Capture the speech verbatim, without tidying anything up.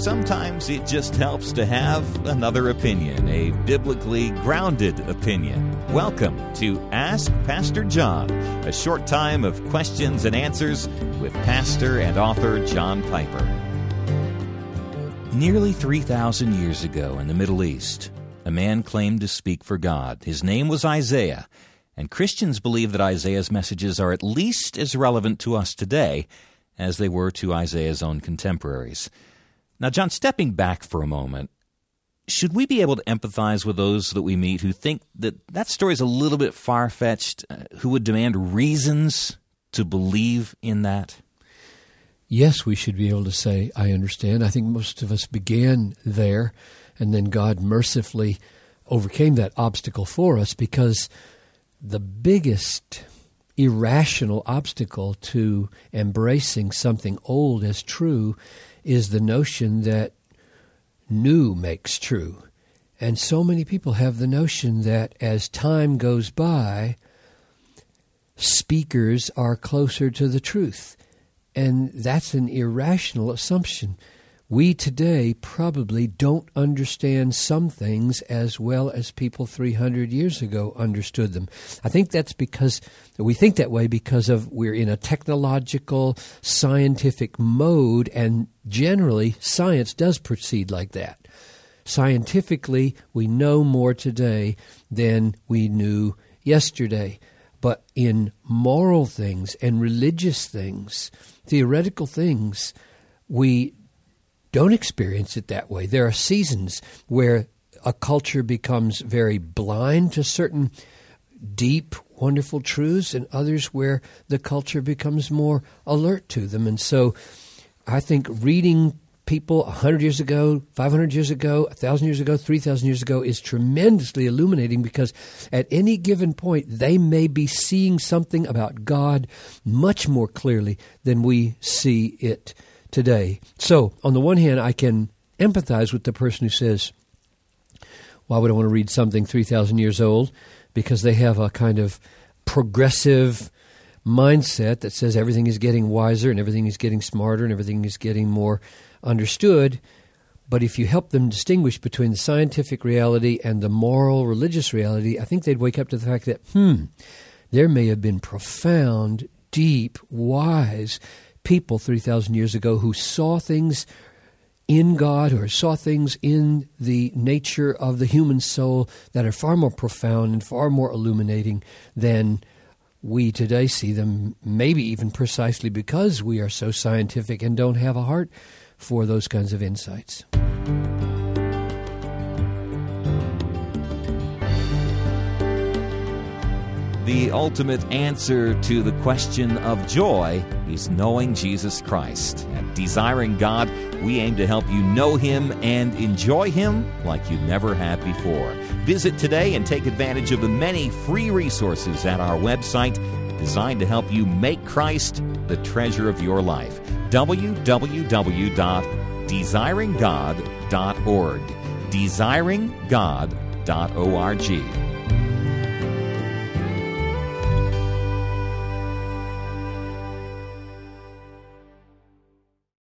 sometimes it just helps to have another opinion, a biblically grounded opinion. Welcome to Ask Pastor John, a short time of questions and answers with pastor and author John Piper. Nearly three thousand years ago in the Middle East, a man claimed to speak for God. His name was Isaiah, and Christians believe that Isaiah's messages are at least as relevant to us today as they were to Isaiah's own contemporaries. Now, John, stepping back for a moment, should we be able to empathize with those that we meet who think that that story is a little bit far-fetched, uh, who would demand reasons to believe in that? Yes, we should be able to say, I understand. I think most of us began there, and then God mercifully overcame that obstacle for us, because the biggest irrational obstacle to embracing something old as true is the notion that new makes true. And so many people have the notion that as time goes by, speakers are closer to the truth. And that's an irrational assumption. We today probably don't understand some things as well as people three hundred years ago understood them. I think that's because we think that way because of we're in a technological, scientific mode, and generally science does proceed like that. Scientifically, we know more today than we knew yesterday. But in moral things and religious things, theoretical things, we don't experience it that way. There are seasons where a culture becomes very blind to certain deep, wonderful truths, and others where the culture becomes more alert to them. And so I think reading people one hundred years ago, five hundred years ago, one thousand years ago, three thousand years ago is tremendously illuminating, because at any given point they may be seeing something about God much more clearly than we see it today. So, on the one hand, I can empathize with the person who says, why would I want to read something three thousand years old? Because they have a kind of progressive mindset that says everything is getting wiser and everything is getting smarter and everything is getting more understood. But if you help them distinguish between the scientific reality and the moral, religious reality, I think they'd wake up to the fact that, hmm, there may have been profound, deep, wise people three thousand years ago who saw things in God or saw things in the nature of the human soul that are far more profound and far more illuminating than we today see them, maybe even precisely because we are so scientific and don't have a heart for those kinds of insights. The ultimate answer to the question of joy is knowing Jesus Christ. At Desiring God, we aim to help you know Him and enjoy Him like you never have before. Visit today and take advantage of the many free resources at our website designed to help you make Christ the treasure of your life. w w w dot desiring god dot org. desiring god dot org.